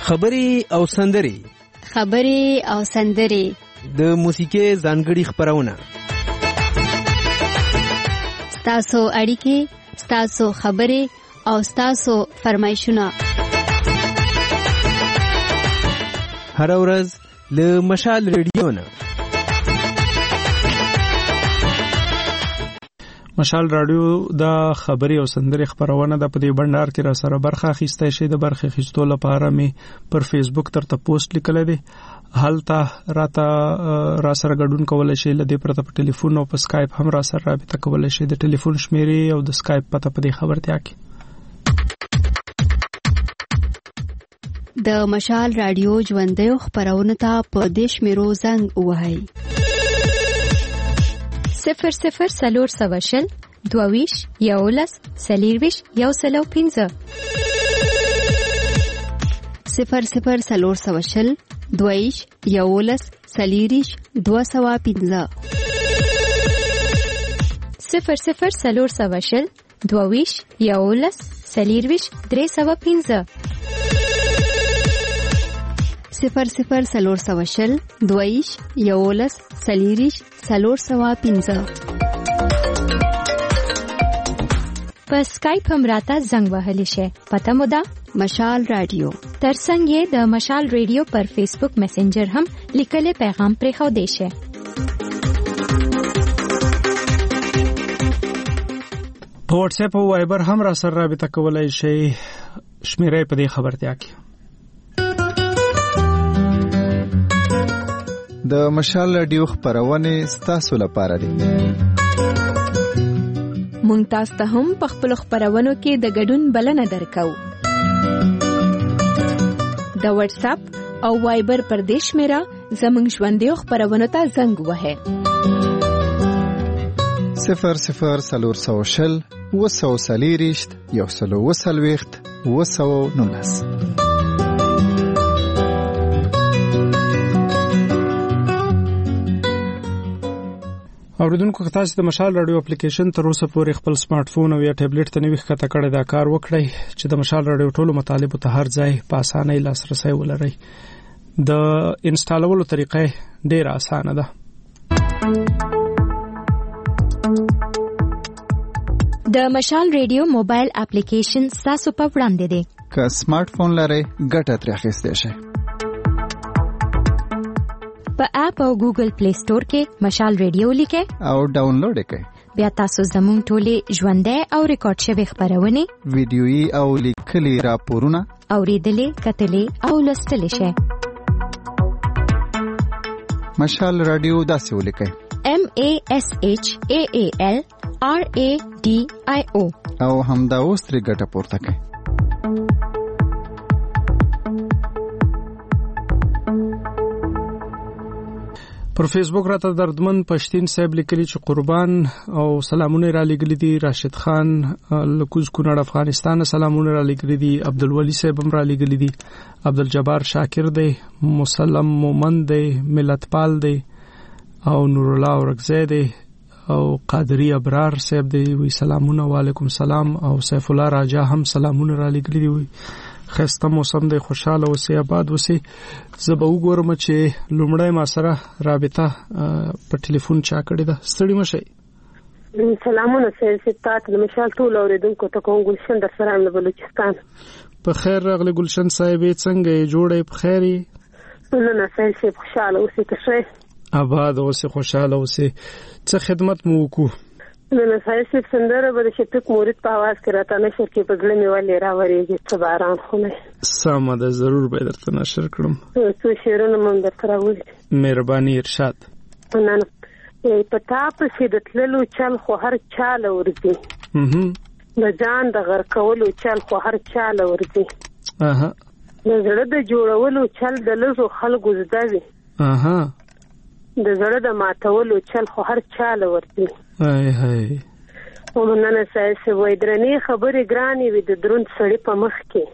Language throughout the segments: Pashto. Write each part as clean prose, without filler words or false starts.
خبري او سندري د موسیقي ځانګړي خبرونه ستاسو اړیکې، ستاسو خبرې او ستاسو فرمایشونه هر ورځ له مشال ریډیو نه. مشال رادیو دا خبري او سندري خبرونه د پدې بندر کې را سره برخه اخیسته شي. د برخه اخیستو لپاره می پر فیسبوک ترته پوسټ لیکل دي، حالته راته را سره ګډون کولای شي. لدې پرته په ټلیفون او په اسکایپ هم را سره رابطه کولای شي. د ټلیفون شمیرې او د اسکایپ پته په دې خبرتیا کې د مشال رادیو ژوندۍ خبرونه ته په دیش میرو زنګ وهاي 00 سلور سواشل دوویش یولس سلیرویش یوسلو 15 00 سلور سواشل دوویش یولس سلیریش 215 00 سلور سواشل دوویش یولس سلیرویش 315 00 سلور سواشل دویش یولس سلیریش 315 په اسکایپ هم راته زنګ وهلی شي. پته مو ده مشال رادیو. ترڅنګ یې د مشال رادیو پر فیسبوک میسنجر هم لیکلي پیغام پرې خو دی شي. په واتس اپ او وایبر هم را سره رابطه کولای شي. شمیرې په دې خبرتیا کې د مشال رادیو خبرونه ستاسو لپاره دي. مونږ تاسو ته هم په خپل خبرونو کې د ګډون بلنه درکو. د واتس اپ او وایبر پر دیش میرا زمونږ ژوندۍ خبرونو ته زنګ وهه 00 سلور سواشل وسو سلیریشت یوسلو وسلويخت وسو نونس. اوریدونکو که تاسو د مشال رادیو اپلیکیشن تر اوسه پورې خپل سمارټ فون او یا ټابلیټ ته نوښت کته کړی دا کار وکړئ چې د مشال رادیو ټولو مطالبو ته هر ځای په اسانۍ لاسرسي ولرئ. د انسټالولو طریقه ډیره اسانه ده. د مشال رادیو موبایل اپلیکیشن تاسو په وړاندې دی. که سمارټ فون لرئ ګټه ترې اخیستئ شئ. په اپ او ګوګل پلی سٹور کې مشال رادیو لیکئ او ډاونلوډ کړئ. بیا تاسو زموږ ټولې ژوندۍ او ریکارډ شوی خبرونه، ویډیويي او لیکلي راپورونه اوریدلې، کتلې او لوستلې شئ. مشال رادیو داسې ولیکئ: MASHAALRADIO او همدا اوس ترې ګټه پورته کړئ. پر فیسبوک راته دردمن پښتين صاحب لیکلي چې قربان او سلامونه را لګلي دي. راشد خان لکوز کونړ افغانستان سلامونه را لګلي دي. عبدالولی صاحب هم را لګلي دي. عبدالجبار شاکر دی، مسلم مومن دی، ملت پال دی او نور الله ورغزی دی او قادری ابرار صاحب دی. وی سلامونه وعلیکم سلام. او سیف الله راجا هم سلامونه را لګلي دي. وی خسته موسم دی، خوشاله اوسئ، آباد اوسئ. زه به وګورم چې لومړی ما سره رابطه په ټلیفون چا کړې ده. ستړي مشئ. سلامونه سیاست د مشال ټول اوریدونکو ته کوم ګلشن در سره له بلوچستان. په خیر راغلی ګلشن صاحب، څنګه جوړې په خیر یې؟ نه سیاست خوشاله اوسئ، ته آباد اوسئ، خوشاله اوسئ. څه خدمت مو وکړو؟ نه سیاست سندره به شفیق مورید په आवाज کې راته نشر کې بدلې مې ولې راوړېږي چې باران خونه سمه ده، ضرور به درته نشر کړم. څو شعرونه مونږ درته راوړي. مهرباني ارشاد. نه په تا پسې د تللو چل خو هر چاله ورځي، د ځان د غر کولو چل خو هر چاله ورځي، د زړه د جوړولو چل د لږو خلکو زده وي، د زړه د ماتولو چل خو هر چاله ورځي. ومننه سایسه وای درنې خبرې ګرانې وي د دروند سړي په مخ کې،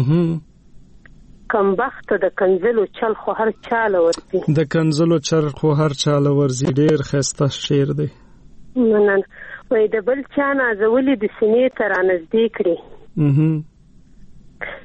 کم بخت د کنزلو چل خو هر چاله ورځي، د کنزلو چل خو هر چاله ورځي. ډېر ښایسته شعر دی. مننه. وای د بل چا نازولې د سینې ته رانږدې کړې،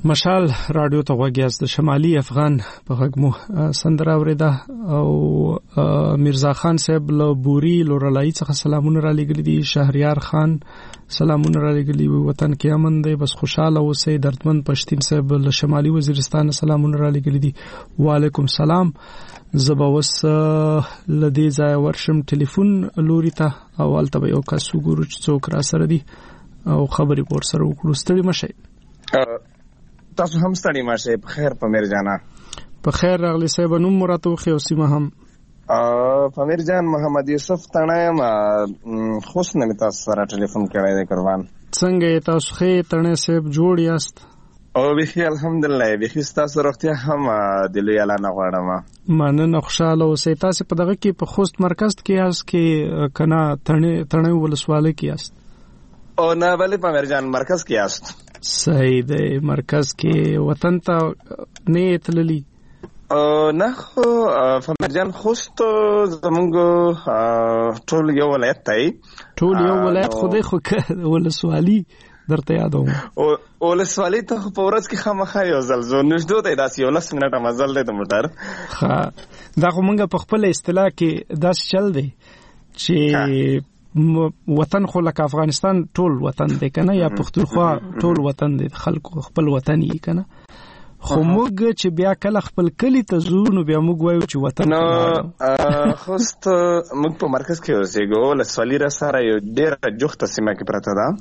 مشال رادیو ته وګیاست. د شمالي افغان په غږمو سندره اوریده او میرزا خان صاحب له بوري لورلای څخه سلامونه را لګل دي. شهریار خان سلامونه را لګل دي. وطن کې امن دی، بس خوشاله اوسئ. دردمن پښتين صاحب له شمالي وزیرستان سلامونه را لګل دي. وعلیکم سلام. زبوس لدی ځای ورشم ټلیفون لوري ته اول ته یو کس وګورو چې څوک را سره دي او خبرې پور سره وکړو. ستړي مشئ. تاسو هم ستړي مشه. په خیر پمیر جانا. په خیر راغلی صاحب. نوم مراتو خو سیمه هم پمیر جان محمد یوسف تڼایم. خوش نه تاسو سره ټلیفون کړی دی قربان. څنګه تاسو خې تڼه صاحب جوړ یاست؟ او بخیر الحمدلله. بخیر تاسو روغتیا هم دلوي اعلان غواړم. مننه خوشاله اوسئ. تاسو په دغه کې په خوست مرکز کې یاست کې کنا تڼه ولسواله کې یاست؟ او نه بلې پمیر جان مرکز کې یاست. صحیح دی. مرکز کې وطن ته نه تللی؟ نه خو پمیر جان خوست زمونږ ټول یو ولایت دی. ټول یو ولایت خوده خو ولسوالی درته یادوم. او ولسوالی ته په ورځ کې خامخا یو ځل زو نشدو ته داسې 10 منټه مزل دی د موټر. ها دا خو مونږ په خپل اصطلاح کې داس چل دی چې وطن خو لکه افغانستان ټول وطن دی کنه، یا پښتونخوا ټول وطن دی، خلکو خپل وطن یې کنه. خو موږ چې بیا کله خپل کلی ته ځو نو بیا موږ وایو چې وطن نو خوست موږ په مرکز کې اوسېږو. ولسوالي را سره یو ډېره جوخته سیمه کې پرته ده.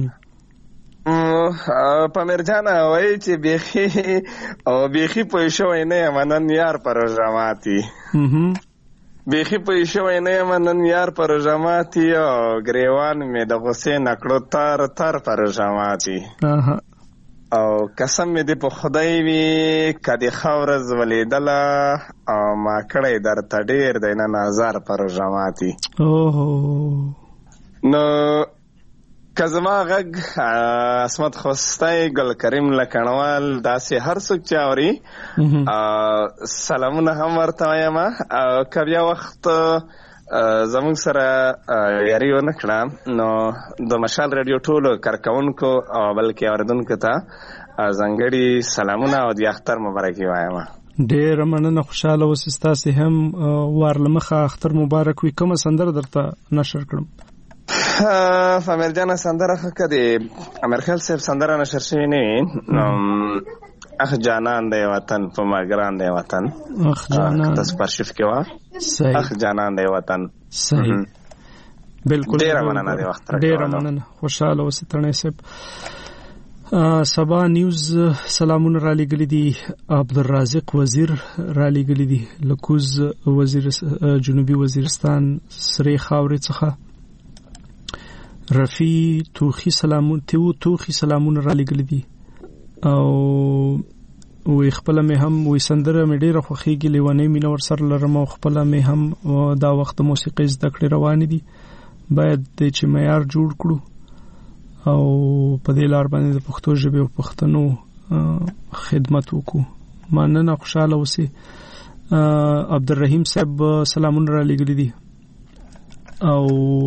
پمیر جان وایي چې بیخي پوه شوی نه یم نن یار په روژه ماتي. بیخي پوه شوی نه یم نن یار په روژه ماتي او ګریوان مې د غصې نه کړو تر په روژه ماتي. او قسم مې دې په خدای وي که دې ښه ورځ ولیدله او ما کړی درته ډېر دی نن هزار په روژه ماتي. نو که زما غږ عصمت خوستی ګل کریم لکڼوال داسې هر څوک چې اوري سلامونه هم ورته وایم. که بیا وخت زمونږ سره یاري ونه کړه نو د مشال رادیو ټولو کارکوونکو او بلکې اورېدونکو ته ځانګړي سلامونه او د اختر مبارکي وایم. ډېره مننه. خوشحاله اوسئ. ستاسې هم وار له مخه اختر مبارک وي. کومه سندره درته نشر کړم؟ امیر جان سندره ښه د امیر خیل صاحب سندره نشر شوې نه وي. اخ جانان دی وطن په ما ګران دی وطن. اخ جانان تاسو پرشف کې وا. صحیح. اخ جانان دی وطن. صحیح. بالکل. ډېره مننه دی وخت راکړه. ډېره مننه. خوشاله اوسئ تڼۍ صاحب. سبا نیوز سلامونه را لګلي دي. عبدالرازق وزیر را لګلي دي لکوز وزیر جنوبي وزیرستان سری خاورې څخه. رفی توخی سلامونه را لګلي دي او وی خپل مې هم وی سندره مې ډیره خوښیږي. لیوانې مینه ور سره لرم او خپل مې هم دا وخت موسیقي زده کړې روان دي. باید چې معیار جوړ کړو او په دې لار باندې د پښتو ژبې او پښتنو خدمت وکړو. مننه. خوشاله اوسئ. عبدالرحیم صاحب سلامونه را لګلي دي او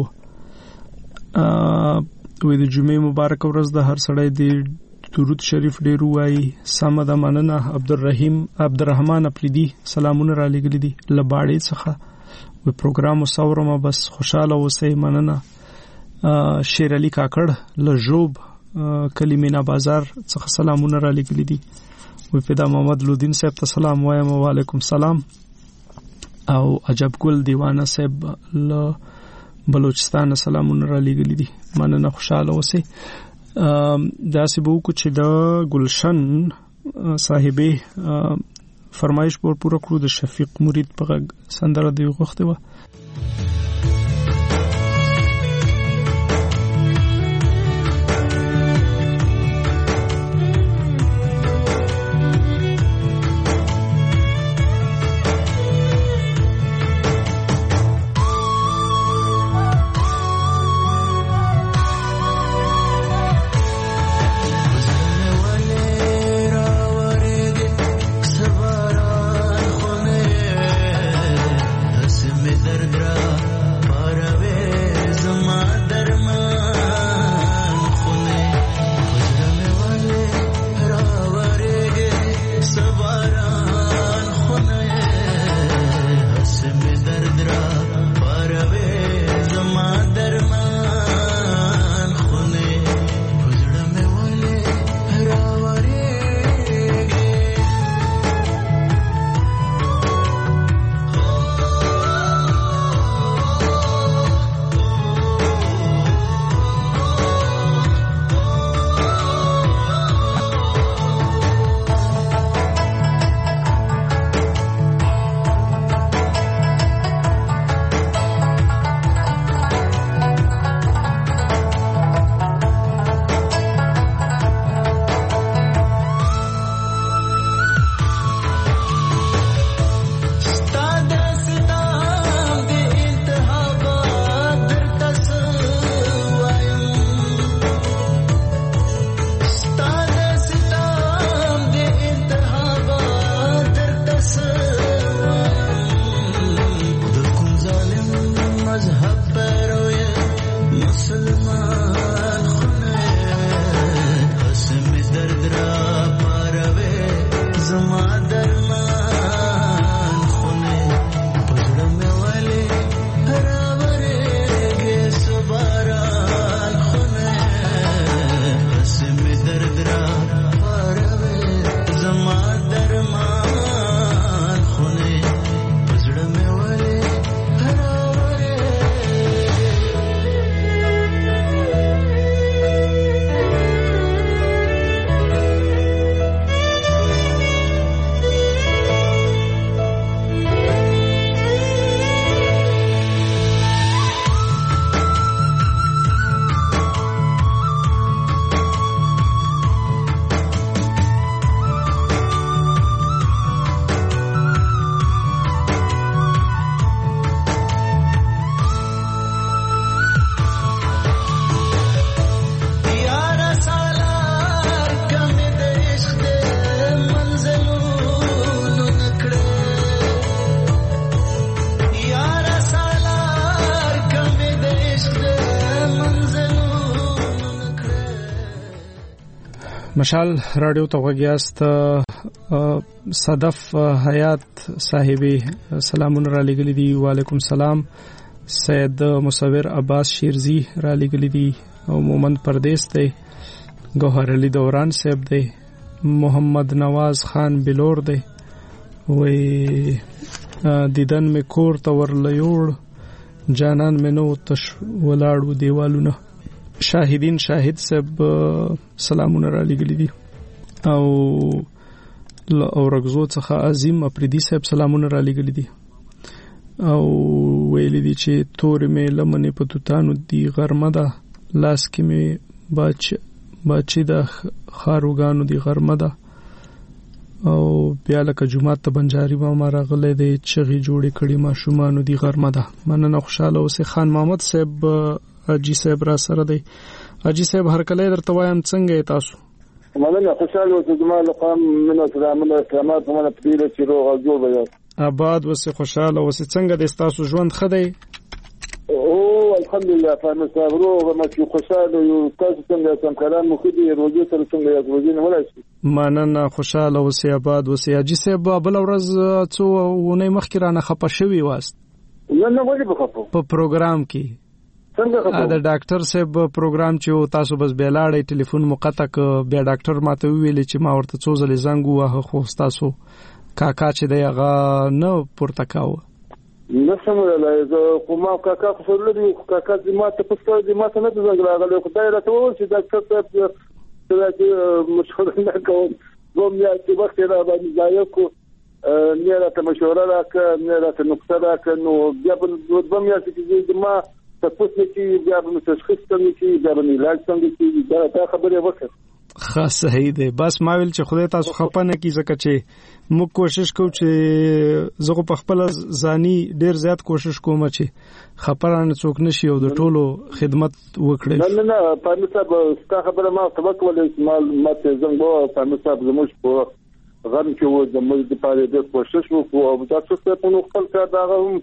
وی د جمعې مبارک ورځ د هر سړی د درود شریف ډیر وایي. سمه ده. مننه. عبدالرحمن اپریدي سلامونه را لګلي دي لباړې څخه. وی پروګرام وسورم بس خوشاله اوسئ. مننه. شیر علي کاکړ لژوب کلمینا بازار څخه سلامونه را لګلي دي. وی پیدا محمد لودین صاحب ته سلام وایم. وعلیکم سلام. او عجب ګل دیوانه صاحب ل بلوچستان سلامونه را لګلي دي. مننه. خوشاله اوسئ. داسې به وکړو چې د ګلشن صاحبې فرمایش پوره کړو. د شفیق مرید په غږ سندره دی غوښتې وه. درد مشال رادیو ته وګیاست صدف حیات صاحبې سلامونه را لګلې دي. وعلیکم سلام. سید مصور عباس شیرزی را لګلې دي او مومن پردیس ته گوهر علی دوران صاحب دی. محمد نواز خان بلور دی وی دیدن می کور ته ورلیوړ جانان می نو تش ولاړو دیوالونه. شاهدین شاهد صاحب سلامونه را لګلې دي او رغزو څخه عظیم افریدي صاحب سلامونه را لګلې دي او ویل دي چې تور می لمنې په توتانو دی غرمه ده لاس کې می باچې د خاروګانو دی غرمه ده او بیا لکه جمعه ته بنجاري ما راغله دی چغي جوړې کړي ما شومانو دی غرمه ده. مننه خوشاله اوسه. خان محمد صاحب اجي صاحب را سره دی. اجي صاحب هر کله درته وایم څنګه تاسو؟ مننه خوشاله اوسه. زموږ لقام مننه سلامونه کرامات مننه پدې چې روغ او جوړ وي. آباد اوسه خوشاله اوسه. څنګه د تاسو ژوند خدای؟ او الحمدلله فانا صابرو وما شو خوشاله یو. تاسو څنګه سم کلام مو خدي روزي سره څنګه یو روزي نه ولای شي. مننه خوشاله اوسه. آباد اوسه. اجي صاحب بل ورځ څو ونه مخکې رانه خپه شوی واست. نه ولې بخپو په پروګرام کې څنګه خبر دا ډاکټر صاحب پروګرام چې تاسو بس بیلاړې ټلیفون مقطع ک بیا ډاکټر ماته ویل چې ما ورته څو ځلې زنګ واه خو تاسو کاکا چې دی هغه نه پورته کاوه. نه سموله زه کومه کاکا خو لري کاکا دې ماته پښتو دې ماته نه زنګ راغلی خدای راته وویل چې ډاکټر صاحب چې مشوره نه کوم کوم یا چې وخت را باندې ځای کو نه راته مشوره راکړه نه راته نقطه راکړه نو بیا په دوه میاشتې کې ما تاسو کې بیا په تشخیص څنګه کې بیا په علاج څنګه کې دا خبره وکړه. خاص صحیح دی. بس ما ویل چې خدای تاسو خپه نه کی ځکه چې موږ کوشش کوو چې زه په خپل ځاني ډیر زیات کوشش کوم چې خبرانه څوک نشي او د ټولو خدمت وکړي. نه پامی صاحب ستا خبره ما توکل استعمال ماته زنګو پامی صاحب زموږ په غن کې و زموږ د پاره د کوشش وکړو او تاسو ته په خپل کار دا هم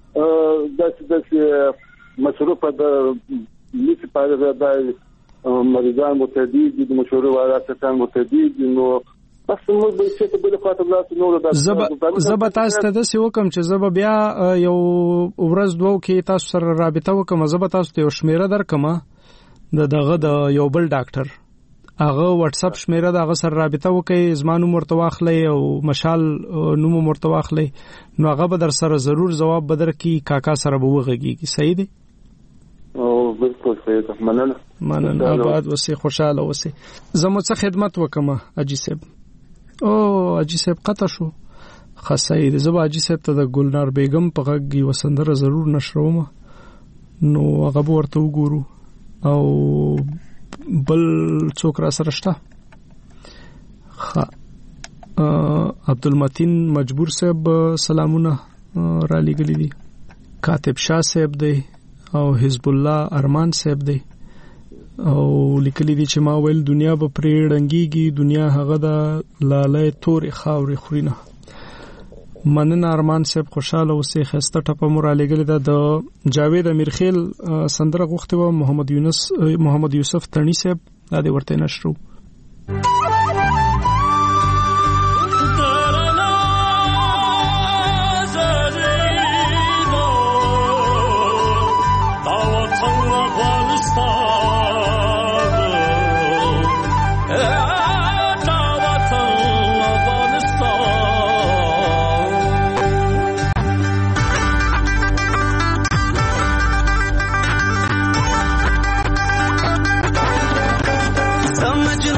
داسې مصروف د لیک پاره د مریضان متعدد د مشورې والا کسان متعدد نو بس موږ به چې په بل خاطر لاس نو زب تاسو ته د سیو کوم چې زب بیا یو ورځ دوه کې تاسو سره رابطه وکم. زب تاسو ته شمیره درکم دغه د یو بل ډاکټر هغه واتس اپ شمیره دغه سره رابطه وکي زمانو مرتواخلې او مشال نوم مرتواخلې نو هغه به در سره ضرور جواب بدر کی کاکا سره به وغږیږي. صحیح دی؟ او بالکل صحیح ده. مننه. آباد وسه خوشاله وسه. زموږ څخه خدمت وکم اجي صاحب. او اجي صاحب قطع شو. خاصه دې زبا اجي صاحب ته د ګلنار بیگم په غږی وسندره ضرور نشروم نو هغه ورته وګورو او بل څوک را سره شته. عبدالمتین مجبور صاحب سلامونه را لګلې دي. کاتب شاه صاحب دی او حزب الله ارمان صاحب دی او لیکلي دي چې ما ویل دنیا به پرې ړنګيږي دنیا هغه د لاله تورې خاورې خورینه. مننه ارمان صاحب خوشاله اوسې. خسته ټپه مور لګلې ده د جاوید امیرخیل سندره غوښته و محمد یوسف تڼي صاحب دا دې ورته نشرو. समझ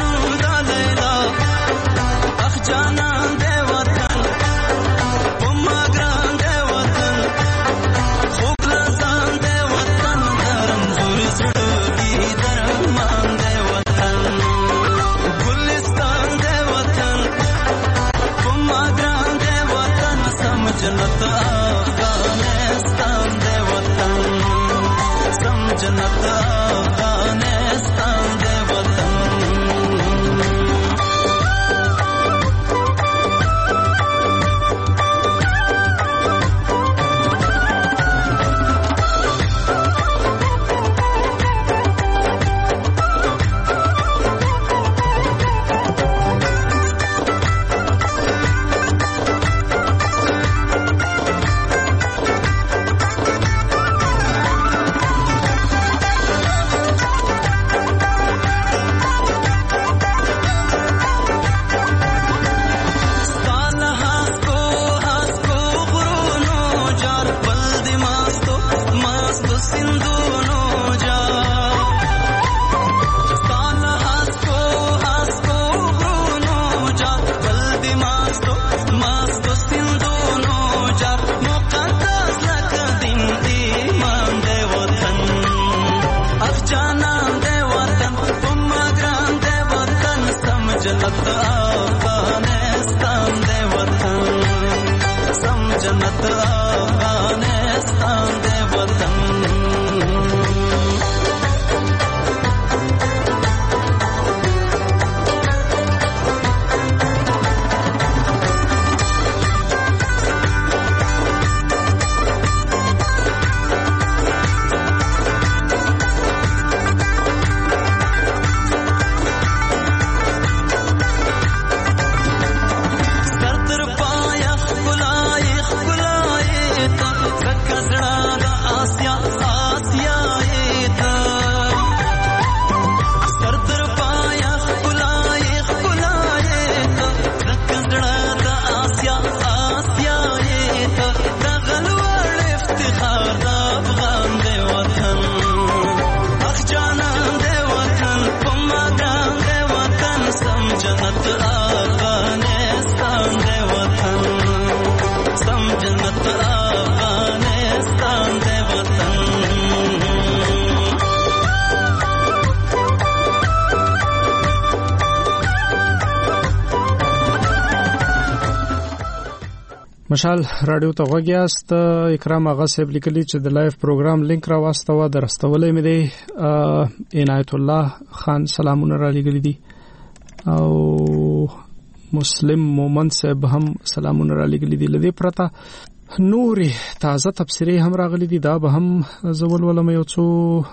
مشال رادیو ته وګیاست. اکرام آغا صاحب لیکلی چې د لایو پروګرام لینک را واستوه درستولې مې دی. عنایت الله خان سلامونه را لګلی دي او مسلم مومن صاحب هم سلامونه را لګلی دي. لدی پرته نوري تازه تفسیری هم راغلی دي. دا به هم زول ولم یو څو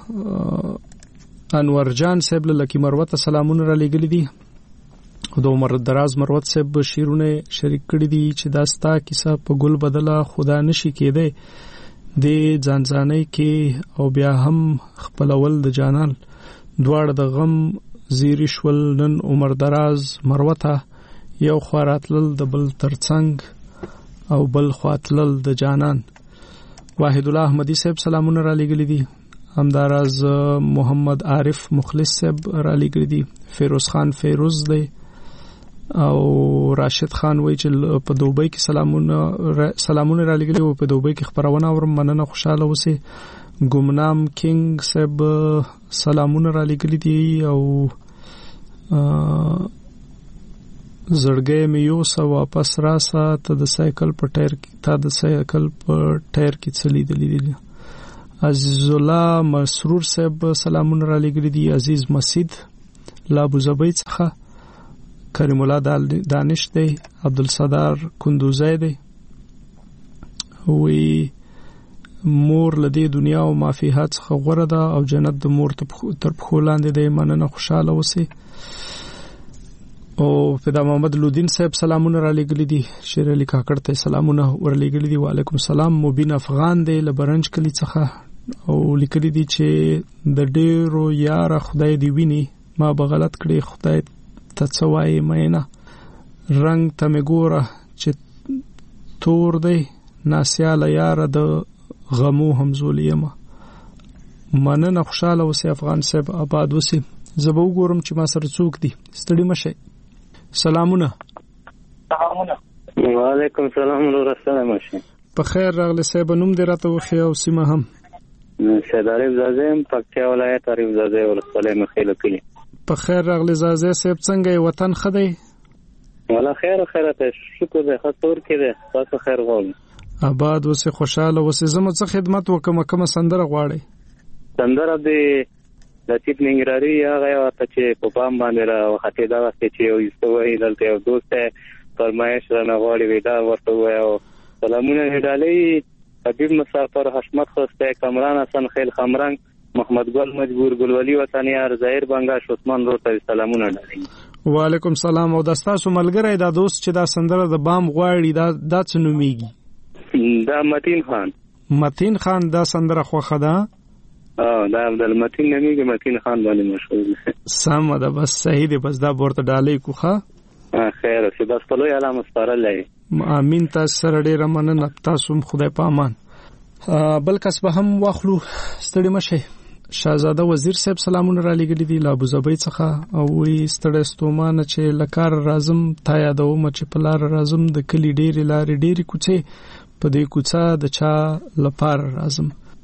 انور جان صاحب لکی مروت سلامونه را لګلی دي. د عمر دراز مروت صاحب شیرونه شریک کړی دي چې دا ستا کیسه په ګل بدله خدا نشي کېده د ځانځانۍ کې او بیا هم خپلول د جانان دواړه د غم زیری شول. نن عمر دراز مروته یو خواراتل د بل ترڅنګ او بل خواتل د جانان. واحد الله احمدی صاحب سلامونه را لګلی دي. همداراز محمد عارف مخلص صاحب را لګلی دي. فیروز خان فیروز دی او راشد خان وای چې په دوبۍ کې سلامونه را لګلی او په دوبۍ کې خبرونه اورم. مننه خوشاله اوسئ. ګمنام کینګ صاحب سلامونه را لګلی دي او زړګې مې یو سو واپس راسه ته د سایکل په ټایر کې چلی دي. عزیز الله مسرور صاحب سلامونه را لګلی دي. عزیز مسید لا ابو زبید څخه. کریم الله دانش دی. عبدالصدار کندوزی دی. وی مور لدی دنیا او مافیها څخه غوړه ده او جنت د مور تر پخو لاندې دی. مننه خوشاله اوسئ. او پیدا محمد لودین صاحب سلامونه را لګلی دي. شیر علي کاکړ ته سلامونه ور لګلی دي. وعلیکم السلام. مبین افغان دی لبرنج کلی څخه او لیکلی دي چې د ډیرو یار خدای دی ویني ما به غلط کړی خدای ته څه وایي مینه رنگ ته مې ګوره چې تور دی ناسیاله یاره د غمو همزولی یمه. مننه خوشاله اوسئ افغان صاحب آباد اوسئ. زه به وګورم چې ما سره څوک دي. ستړي مشئ. سلامونه. وعلیکم السلام ورحمۃ الله. په خیر راغلی صاحب. نوم دې راته وښیه او سیمه هم. سید عارف زاده پکتیا ولایت عارف زاده ولسوالۍ مخیله کلی. په خیر راغلی زاده صاحب. څنګه وطن ښه دی؟ والله خیر ته شکر دی. خاطر کې دی. تاسو خیر غواړم. آباد اوسئ خوشاله اوسئ. زموږ څه خدمت وکم کومه سندره غواړئ؟ سندره دی لطیف ننګرهاري هغه ورته چې په پام باندې را وختې دا وخت چې یو استوي دلته یو دوست فرمایش را نه غواړي ودا ورته وایو. سلامونه ډالۍ حبیب مسافر حشمت خوسته کامران حسن خیل خمرنګ محمد ګل مجبور ګلولي وطنیار ظاهر بنگاش عثمان روته سلامونه ډالۍ. وعلیکم السلام. او داستاسو ملګری دا دوست چې دا سندره د بام غواړي دا څه نوميږي؟ دا متین خان. متین خان دا سندره خوخه ده؟ دا عبدالمتین نمیږي متین خان باندې مشهور دی. سم ده بس صحیح دی. بس دا ورته ډالۍ کوخه. خیر اوسې بس په لوی علامه سپارلې. امین. تاسو سره ډیره مننه. تاسو خدای په امان. بل کس به هم واخلو. ستړي مشئ. شاهزاده وزیر صاحب سلامونه را لګلی دي له ابو ظبي څخه او وی ستړي ستومانه چې لکار رازم تا یادوم چې په لار رازم د کلی ډېری لارې ډېری کوڅه په دې کوڅه د چا لپاره رازم.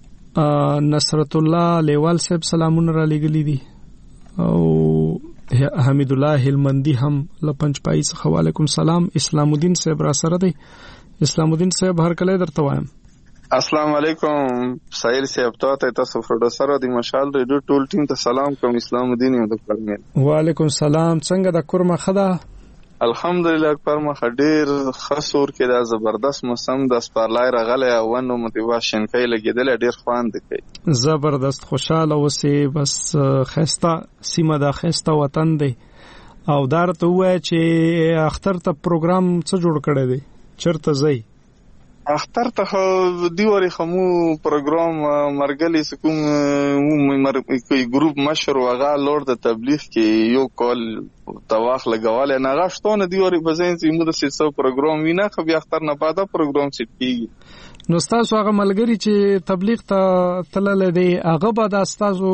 نصرت الله لیوال صاحب سلامونه را لګلی دي او حمید الله هلمندی هم لپنچ پای څخه. وعلیکم السلام. اسلام الدین صاحب را سره دی. اسلام الدین صاحب هر کله درته وایم. السلام علیکم سایل صاحب ته تاسو پروډوسر دی مشال ریډیو ټول ټیم ته سلام کوم. اسلام الدین یم د پرمیر. وعلیکم السلام. څنګه د کورمه خدا؟ الحمدلله کورمه خډیر خسور کې دا زبردست موسم د سپارلای راغله او ونو موټیویشن کوي لګیدل ډیر خواند کوي. زبردست خوشاله اوسئ. بس خسته سیمه دا خسته وطن دی او درته وای چې اختر ته پروګرام څه جوړ کړی دی؟ چرته ځئ؟ اختر ته دیوري خمو پروګرام مرګلي سکوم کوئی ګروپ مشر وغا لور د تبلیغ کې یو کال تواخ لګواله نه غشتونه دیوري بزین سیمو د سیسو پروګرام وینا خو بیا اختر نه پاده پروګرام سټي. نو تاسو هغه ملګری چې تبلیغ ته تلل دي هغه به د تاسو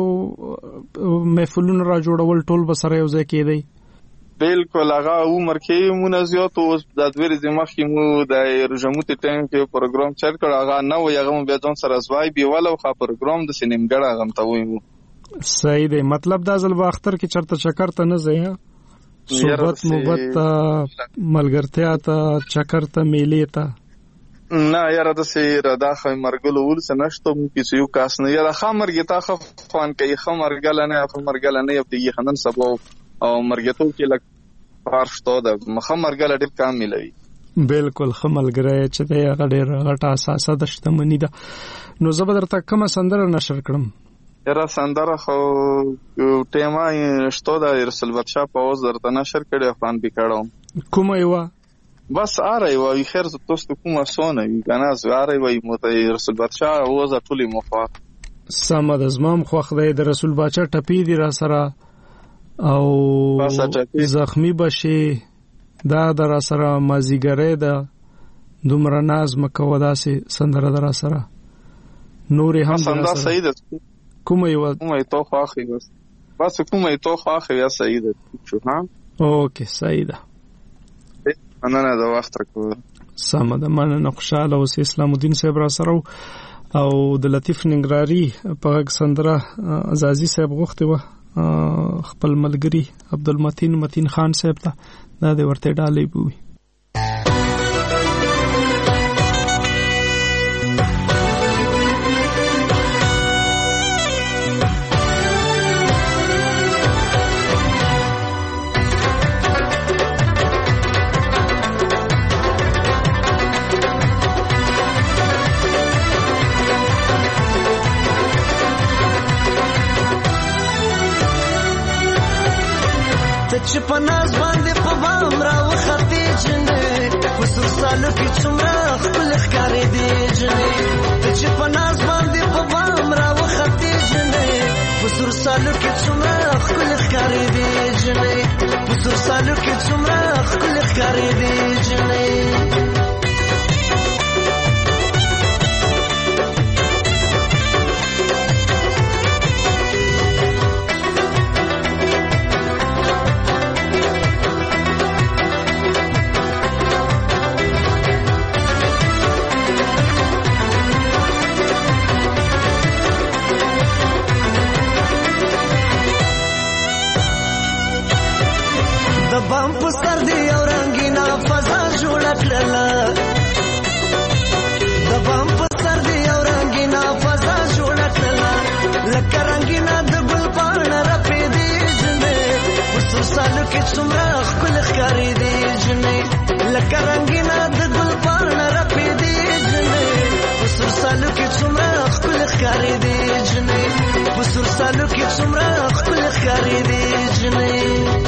محفلونه را جوړول ټول بسره یو ځای کېدی؟ بالکل هغه عمر کې مونږ زیات اوس د دوی زمخ کې مو د رجموت ټیم کې پروګرام چل کړ هغه نو یغه بیا ځون سره زوای بیواله خو پروګرام د سینمګړه غم ته وایو. صحیح دی. مطلب دا ځل په اختر کې چرته چکر ته نه ځي؟ صحبت محبت ملګرتیا ته چکر ته میلې ته نه یاره د سیر دا خو مرګلو ول سنشتو کیسو یو کاس نه یاره خمرګه تا خو خوان کوي خمرګل نه خمرګل نه یبدي خنن سبو او مرګتو کې لک پارشتو د خمرګل ډیر کامل وي بالکل خملګری چې دا غډیر غټه اساسه د شتمنی ده. نو زبر ته کومه سندره نشر کړم؟ یاره سندره خو ټیما شتو د رسول بادشاہ په اوس درته نشر کړي خوان بکړم. کومه یو؟ بس آره وای خیر ز توست کومه سونه وی کنه زاره وای مت رسول بادشاہ اوس ټولي مخه سم د زمام خو خدای د رسول بادشاہ ټپی دی را سره او زخمی بشي دا در سره مازیګره ده دومره ناز مکو داسې سندره در سره نور هم سندره صحیح ده. کومه یو تو خو اخی بس کومه تو خو اخی یا صحیح ده شو ها اوکې صحیح ده انا نه دا وخت کو سم ده من خوشاله اوس اسلام الدین صاحب را سره او د لطیف ننګراری په سندره عزازي صاحب غوښته و خپل ملګری عبدالمتین خان صاحب ته دا د ورته ډالې بوي. چې په ناز باندې په بام را وختې جنې وسو سالو کې څومره خپل ښکارې دي جنې چې په ناز باندې په بام را وختې جنې وسو سالو کې څومره خپل ښکارې دي جنې وسو سالو کې څومره خپل ښکارې دي جنې بام پستر دی او رنگینا فضا جوړ کړل د بام پستر دی او رنگینا فضا جوړ کړل لکه رنگینا د ګل پاڼه رپې دی جنې وسو سالو کې څومره خپل ښکارې دی جنې لکه رنگینا د ګل پاڼه رپې دی جنې وسو سالو کې څومره خپل ښکارې دی جنې وسو سالو کې څومره خپل ښکارې دی جنې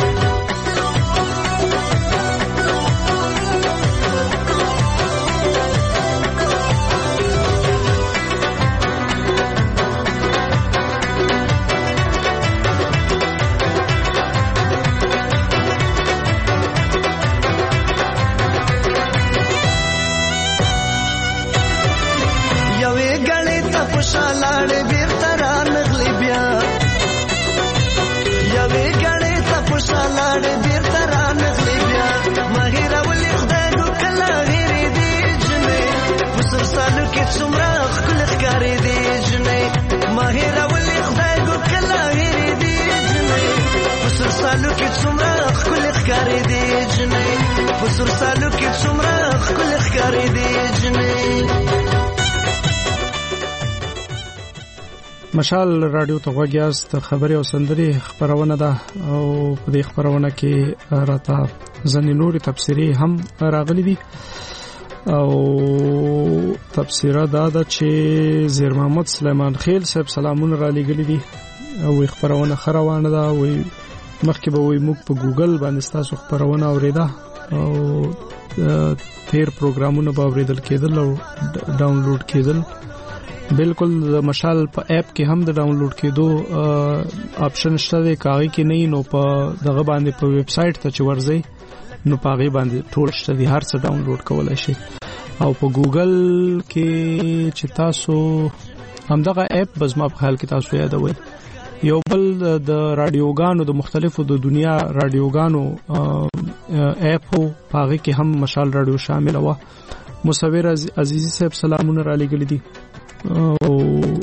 شالاړ بیرته را نغلی بیا یوې غړې ته په شالاړ بیرته را نغلی بیا مهیره ولې خدای نو کله غیرې دی جنې وسر سالو کې څومره خپل ښکارې دی جنې مهیره ولې خدای نو کله غیرې دی جنې وسر سالو کې څومره خپل ښکارې دی جنې وسر سالو کې څومره خپل ښکارې دی جنې. مشال رادیو ته غوږیاست خبري او سندري خبرونه ده او په دې خبرونه کې راته ځنې نوري تفسیری هم راغلي دي او تفسیره دا ده چې زیر محمد سلیمان خیل صاحب سلامونه را لګلي دي او خبرونه خروانه ده او مخکې به وي موږ په ګوګل باندې تاسو خبرونه اوریدا او تیر پروګرامونه به اوریدل کېدل او ډاونلوډ کېدل. بالکل د مشال په اپ کې هم د ډاونلوډ کېدو آپشن شته دی کاغی کې نه نو په دغه باندې په ویب سټ ته چې ورځي نو پاغي باندې ټول شته دی هر څه ډاونلوډ کولای شي او په ګوګل کې چې تاسو همدغه اپ بس ما په خیال کې تاسو یادوي یو بل د رادیوګانو د مختلفو د دنیا رادیوګانو اپ پاغي کې هم مشال رادیو شامل و. مصور عزیزی صاحب سلامونه را لګل دي او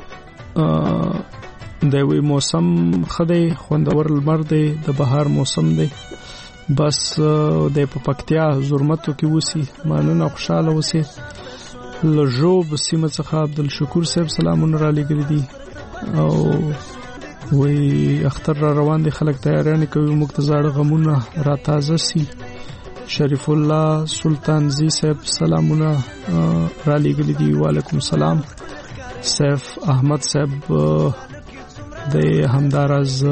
د وی موسم خدای خوندور لمر دی د بهار موسم دی بس د پکتیا زرمتو کې وسی مانونه خوشاله وسی لجوب سیمه څخه عبدالشکور صاحب سلامونه را لګري دي او وی اختر را روان دي خلک تیارانه کوي مقتضا غمونه را تازه سي. شریف الله سلطان زی صاحب سلامونه را لګري دي. وعلیکم سلام. سیف احمد صاحب د همدارز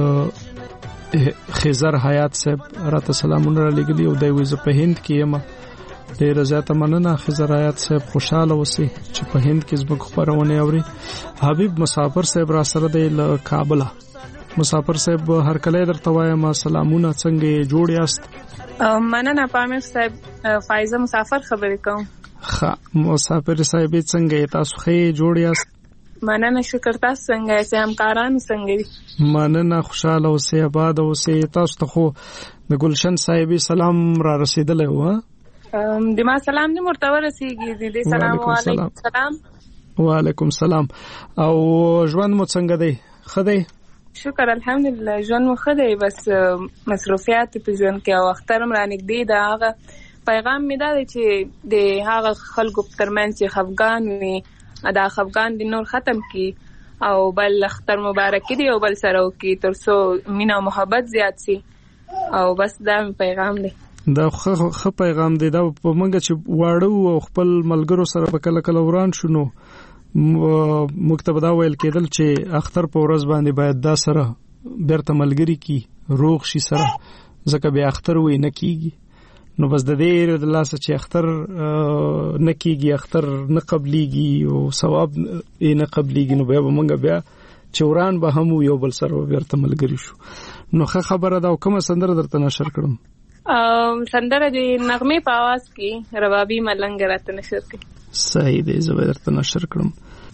خیزر حیات صاحب راته سلامونه را لګري او د ویزه په هند کې یم. ډیر زیاته مننه خیزر حیات صاحب، خوشاله اوسئ چې په هند کې زموږ خبرونه اوري. حبیب مسافر صاحب را سره دی له کابل. مسافر صاحب هر کله درته وایم سلامونه، څنګه جوړ یاست؟ مننه پامیر صاحب، فایزه مسافر خبرې کوم. مسافر صاحب څنګه تاسو ښه جوړ یاست؟ مننه، شکر. تاسو څنګه یاست؟ همکاران څنګه دي؟ مننه، خوشاله اوسئ، آباد اوسئ. تاسو ته خو د ګلشن صاحب سلام را رسیدلی و؟ د ما سلام دې مرتبه رسیږي. دې سلام علیکم. سلام. وعلیکم سلام. او ژوند مو څنګه دی؟ ښه دی؟ شکر الحمدلله، ژوند مو ښه دی، بس مصروفیات په ژوند کې او اختر هم رانږدې ده. هغه پیغام مې دا دی چې د هغه خلکو په ترمنځ چې خفګان وي دا خفګان د نور ختم کی او بل اختر مبارک دی او بل سره وکي تر څو مینه او محبت زیات سي. او بس دا پیغام دی. دا خو پیغام دی. دا په منګه چې واړو او خپل ملګرو سره په کله کله وران شونو مکتب دا ویل کېدل چې اختر په ورځ باندې باید دا سره بیرته ملګری کی روغ شي سره، ځکه به اختر وې نه کیږي. نو بس د دې د لاسه چې اختر نه کیږي، اختر نه قبليږي او ثواب یې نه قبليږي، نو بیا موږ بیا چوران به هم یو بل سره بیرته ملګری شو. نو خبره دا کومه سندره درته نشر کړم؟ سندره د نغمه په आवाज کې ربابي ملنګ راته نشر کړي. صحیح دی، زه درته نشر کړم.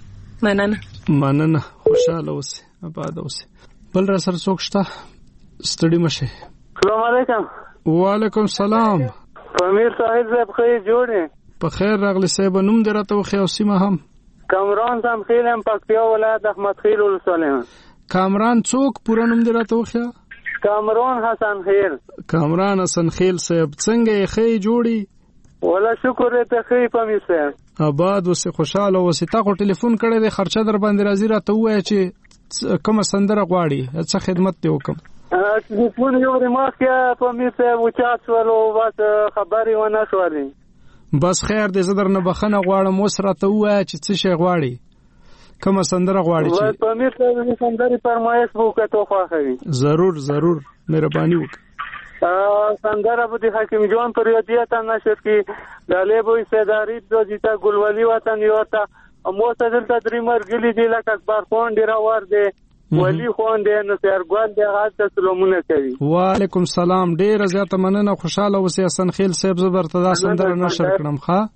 مننه، خوشاله اوسئ، آباد اوسئ. بل را سره څوک شته؟ ستړي مشه. السلام علیکم. وعلیکم سلام. پامیر صاحب زه بخیر جوړه. په خیر راغلی صاحب. نوم دې راته وخی او سیمه هم؟ کامران سم خیلم، پکتیا ولایت احمد خیل ولسوالۍ. کامران څوک پورا نوم دې راته وخی؟ کامران حسن خیل. کامران حسن خیل صاحب څنګه یې ښه جوړي؟ ولا شکر ته ښه پامیر صاحب. آباد اوسه، خوشاله اوسه. تا کو ټلیفون کړی دی، خرچه در باندې راځي، راته وایي چې کومه سندره غواړي، څه خدمت دی وکم. ټلیفون یو ریمارک کې پامیر صاحب وچات ولو بس خبري ونه شوړي. بس خیر دې، زه درنه بخنه غواړم، اوس راته وایي چې څه شی غواړي، کومه سندره غواړي چې پامیر صاحب سندري فرمایش وکړه ته خوښوي. ضرور مهرباني وکړه. سندره بودی حکیم جان پر یادیتا نشد کی داله بو استداری دوزیتا گلولی وطن یوتا موسدل تدریمر گلی دی لک اکبر خون دی راور دی ولی خون دی نو سرګوان دی غاز سلامونه کوي. وعلیکم سلام. ډیر زیاته مننه، خوشاله اوسئ. حسن خیل صاحب زبرته دا سندره نشر کړم. ښه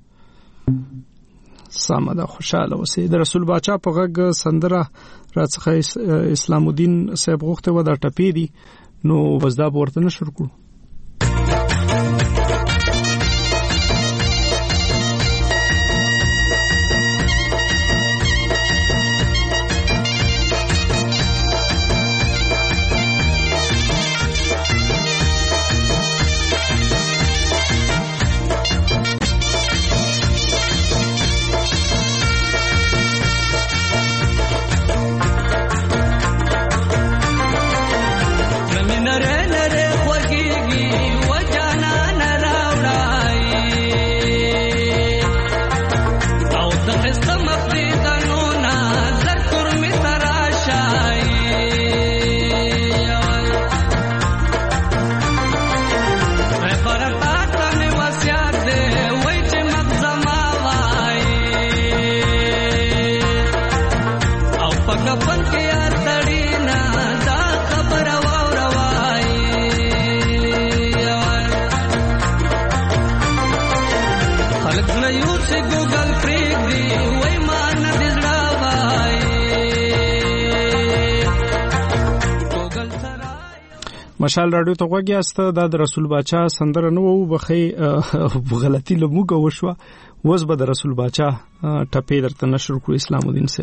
سمه ده، خوشاله اوسئ. د رسول باچا په غږ سندره راڅخه اسلام الدین صاحب غوښته و دا ټپی دی، نو بس دا ورته نشر کړو. مشال رادیو ته غوږی است. دا د رسول باچا سندره نو وو بخي غلطی لموګه وشوه. وز به د رسول باچا ټپې درته نشر کړو اسلام الدین صاحب.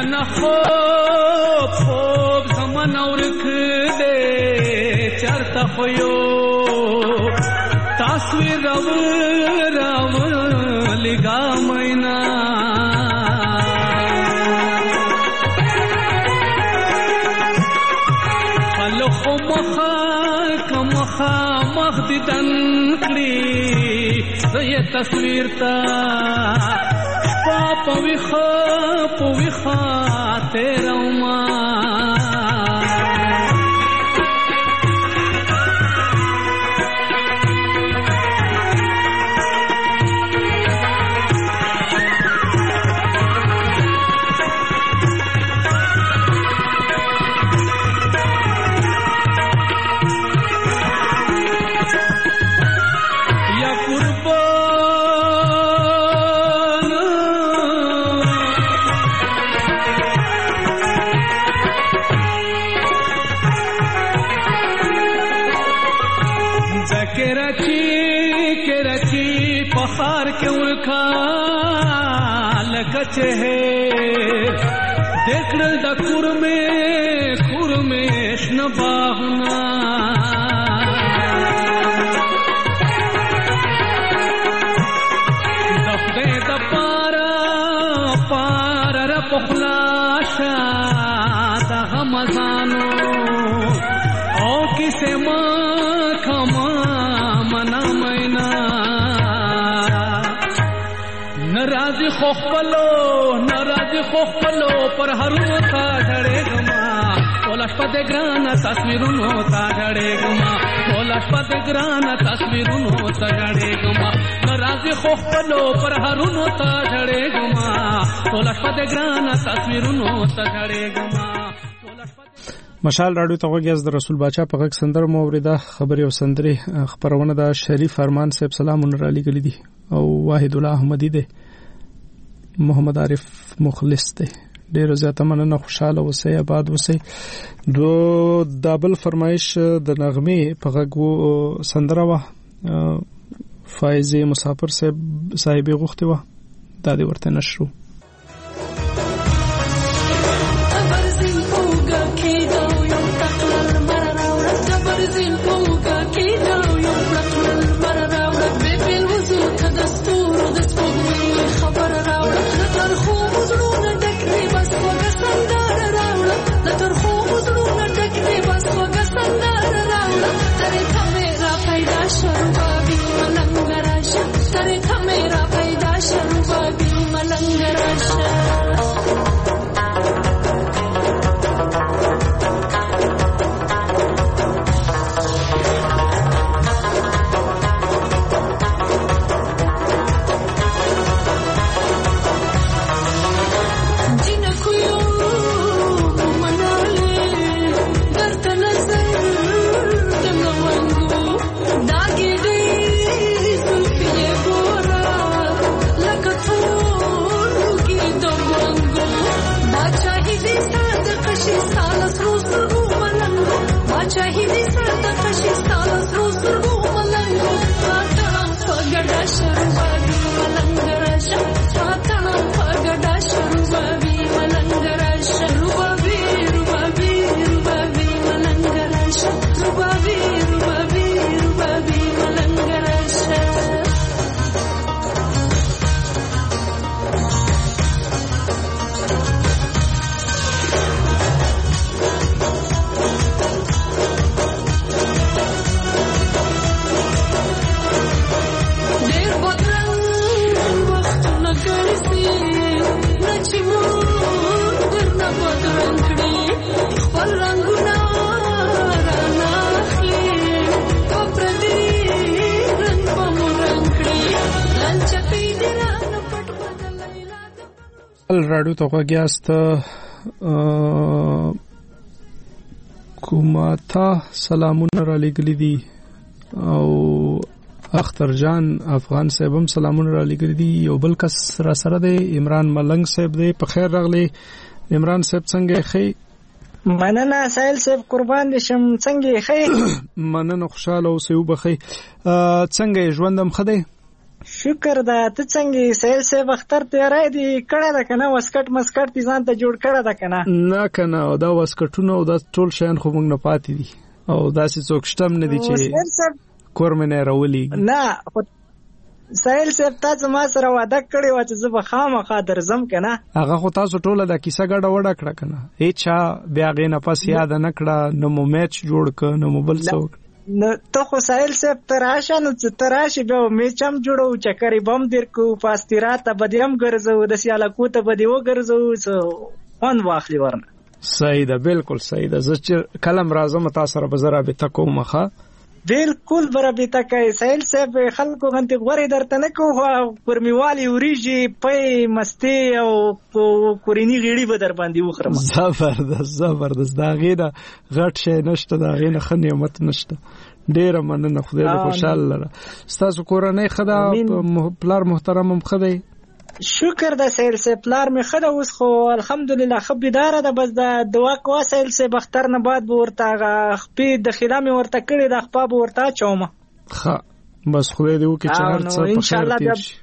نه خوب زمان ورک دې چرته خو یو تصویر راو لګا مینا خلخو مخا مخددن کړي زه تصویر تا پاپ ویخا تیرا ما देखल द कुरमेश न बाहुना दफदे द पारा र पखलाशा द हमजानो ओ किसे मा खमा मना मैना नाराजी खोखलो पर हरुनो था झड़े गमा ओलशपद ग्राना तस्वीरुनो था झड़े गमा ओलशपद ग्राना तस्वीरुनो था झड़े गमा नाराजी खोखलो पर हरुनो था झड़े गमा ओलशपद ग्राना तस्वीरुनो था झड़े गमा مشال راډیو ته وګیاز د رسول باچا په غږ سندر موریده خبري او سندري خبرونه د شریف فرمان صاحب سلامونه را لګل دي او واحد الله احمدی دی محمد عارف مخلص دی ډیر زیاته مننه خوشاله اوسئ آباد اوسئ دو دابل فرمایش د نغمه په غږ سندره وا فایزه مسافر صاحب غوښته وا د دې ورته نشرو راډیو ته وګیاست کومه سلامونه را لګل دي او اختر جان افغان صاحب هم سلامونه را لګل دي یو بل کس را سره دی عمران ملنګ صاحب دی په خیر راغلی عمران صاحب څنګه خې مننه سایل صاحب قربان دي شم څنګه خې مننه خوشاله اوسې وبخې څنګه ژوندم خدای شکر دا ته څنګه سهیل صاحب اختر تیارای دی کړه دا کنه واسکټ مسکټ تی ځان ته جوړ کړه دا کنه نه کنه دا واسکټونه او دا ټول شیان خو موږ نه پاتې دي او داسې څوک شتم نه دي چې کور مې نه راولي نه سهیل صاحب تاسو ما سره وعده کړی و چې زه به خامخا درځم کنه هغه خو تاسو ټوله د کیسه ګډه وډه کړه کنه هیڅ بیا غې نه پس یاد نه کړه نو مو میچ جوړ ک نو موبایل څوک نو ته خو سهیل صاحب تراشه نو تراشه به میچ هم جوړو چکرې بم در کو پاستیراته بدیم ګرځو د سیاله کو ته بدیو ګرځو فون واخلي ورنه صحیح ده بالکل صحیح ده زه کلم راځم تاسو سره بزره به تکو مخه بالکل برابر کوي سهیل صاحب خلکو غنټي غوري درته نه کوه پرمیوالي وریږي پي مستی او کورینی غیړي به در باندې وخرم زبردست دا غیره غټ شي نشته دا غینه خنیمت نشته ډیره مننه خدای دې خوشاله لره تاسو کورنۍ خدا پلار محترم هم خدای شکر د سهیل صاحب پلار می خدا اوس خو الحمدلله خبردار ده بس د دوا کو سهیل صاحب اختر نه بعد به ورته خپې د خلا می ورته کړی د خپاب ورته چومه ښه بس خدای دې وکړي چې هر څه په خیر تیر شي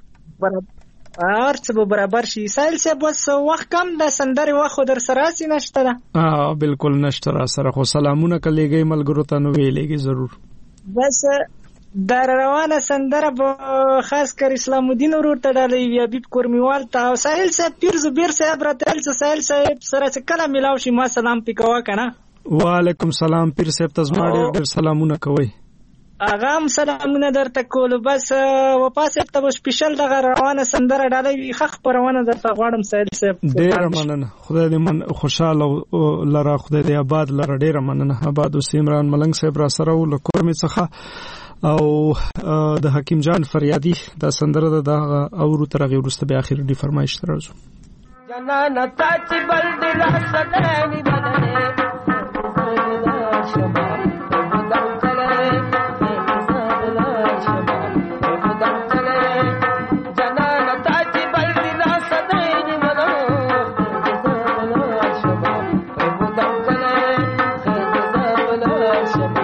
هر څه به برابر شي سهیل صاحب بس وخت کم د سندري وخت در سره سي نشته ده بالکل نشته را سره خو سلامونه کلیږي ملګرو ته نو ویلېږي ضرور بس در روانه سندره به خاص کر اسلام الدین ورور ته ډالې وی حبیب کورمیوال ته او سهیل صاحب پیر زبیر صاحب راته سهیل صاحب سره کله ملاو شي ما سلام پکوا کنه وعلیکم سلام پیر صاحب تاسو ډېر سلامونه کوي اغام سلامونه درته کول بس وپاسه ته سپیشل دغه روانه سندره ډالې خخ پرونه درته غواړم سهیل صاحب ډېر مننه خدای دې خوشاله لره خدای دې آباد لره ډېر مننه آباد عمران ملنګ صاحب را سره ولکور می څخه او د حکیم جان فریادی دا سندره د اورو ترغه ورسته به اخر دی فرمایش ترازو جنان تاچ بل دل سدانی بدنه شما بدم کله زبلا شما بدم کله جنان تاچ بل دل سدانی بدنه زبلا شما بدم کله زبلا شما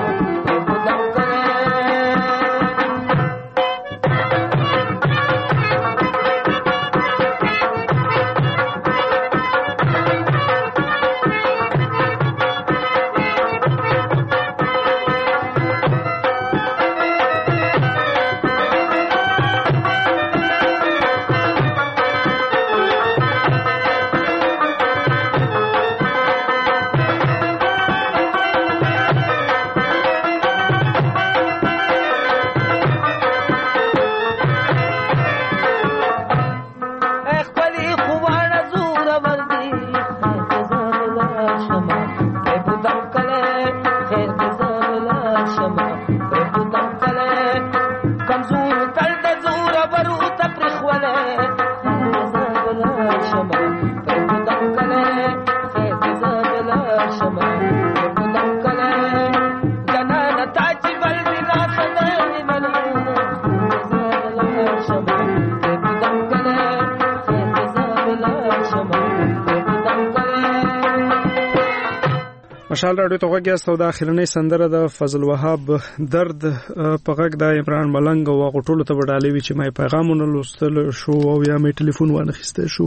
مشال راډیو ته وګیاستو د اخرنۍ سندره د فضل وهاب درد په غږ د عمران ملنګ او غټولو ته وډالې وی چې مې پیغامونه لوستل شو او یا مې ټلیفون وانخسته شو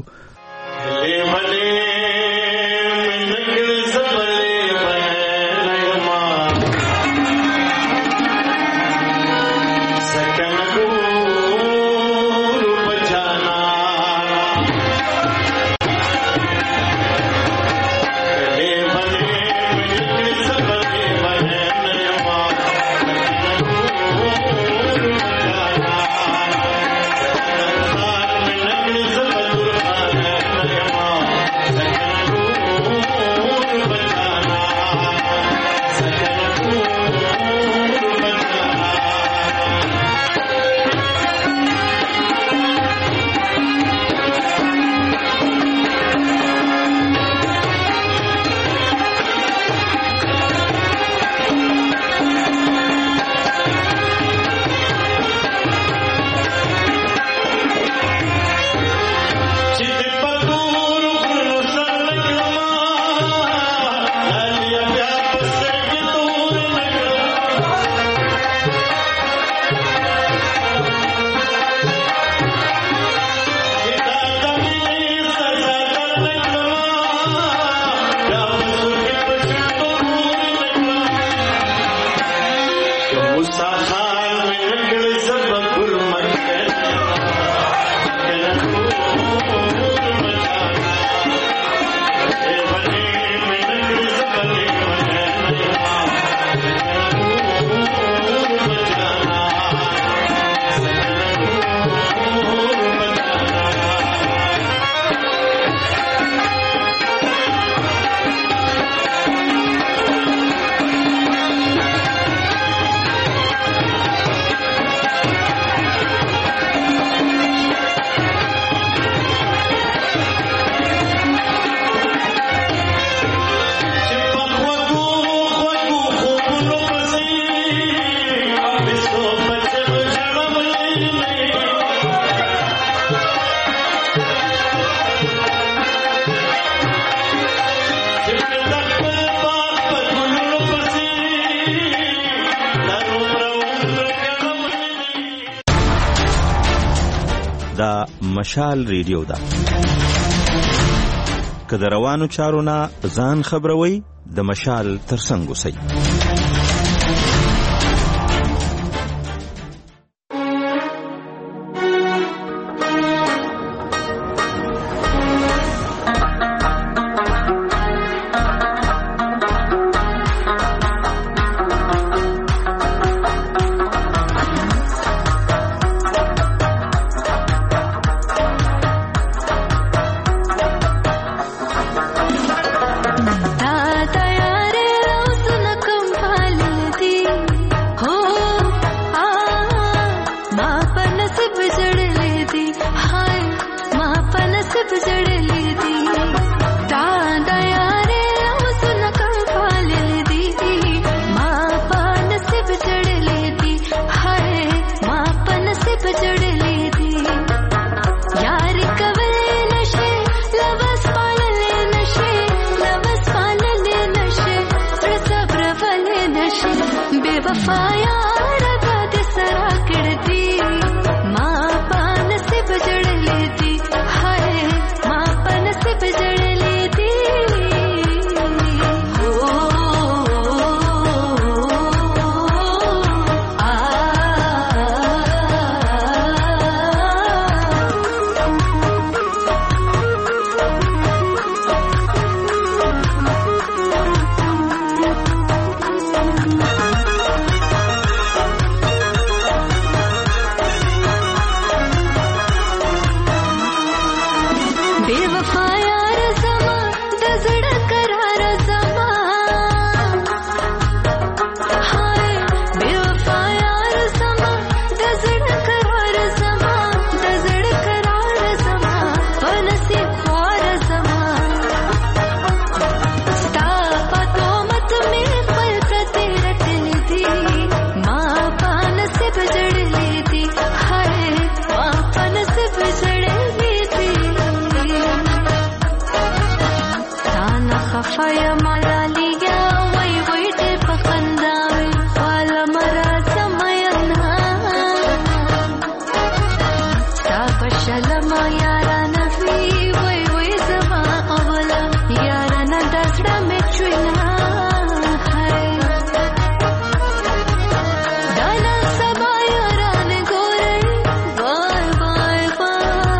Bye. مشال ریډیو ده. که د روانو چارو نه ځان خبروي، د مشال ترڅنګ اوسئ.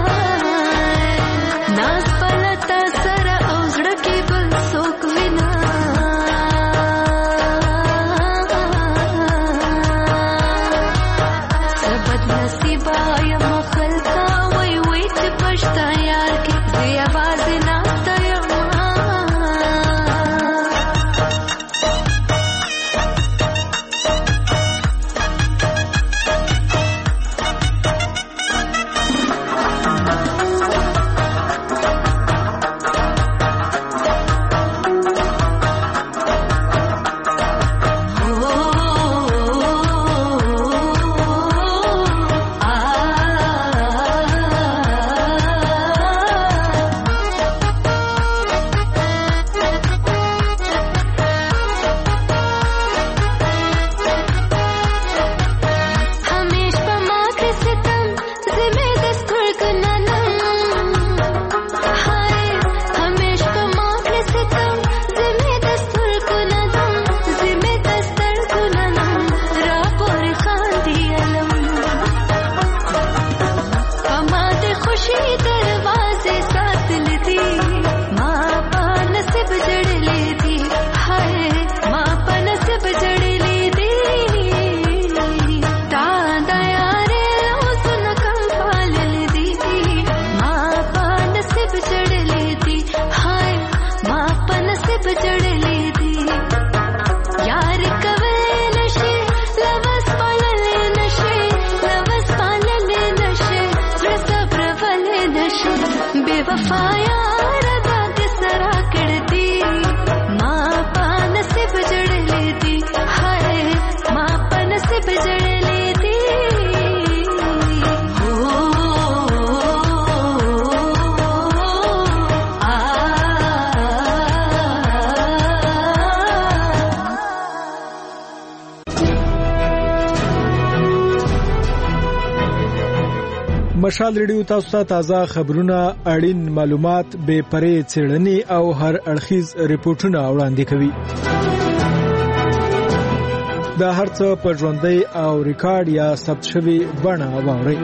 नास पलता सर औजड़ की बल सोक विना مشال ریډیو تاسو ته تازه خبرونه، اړین معلومات، بې پرې څېړنې او هر اړخیز ریپورتونه وړاندې کوي. دا هرڅه په ژوندۍ او ریکارډ یا ثبت شوی بڼه واورئ.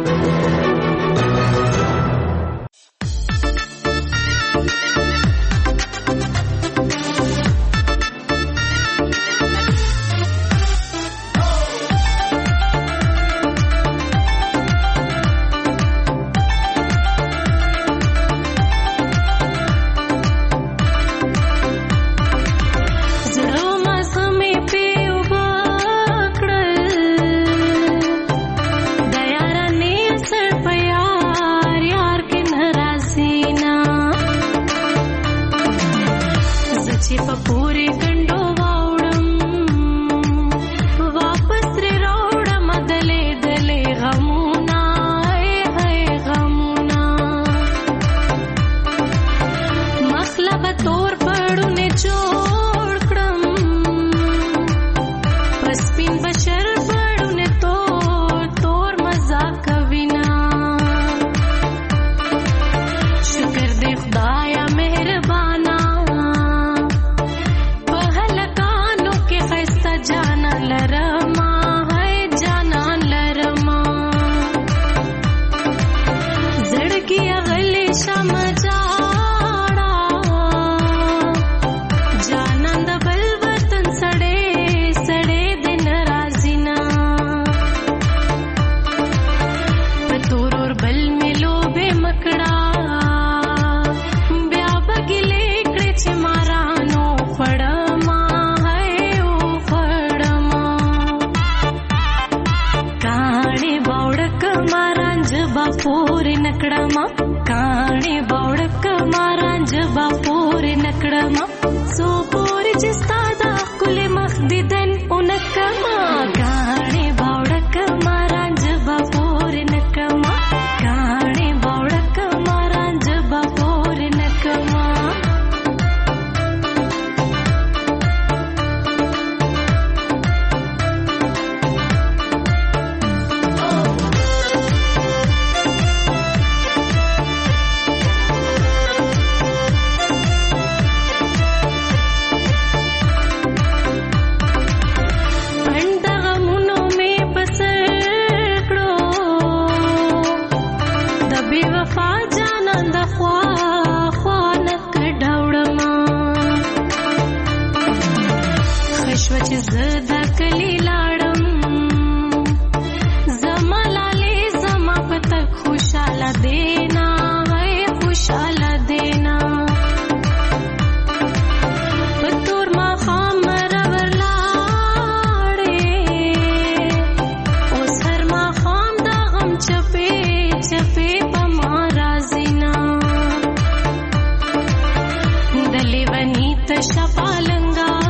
Shapalanga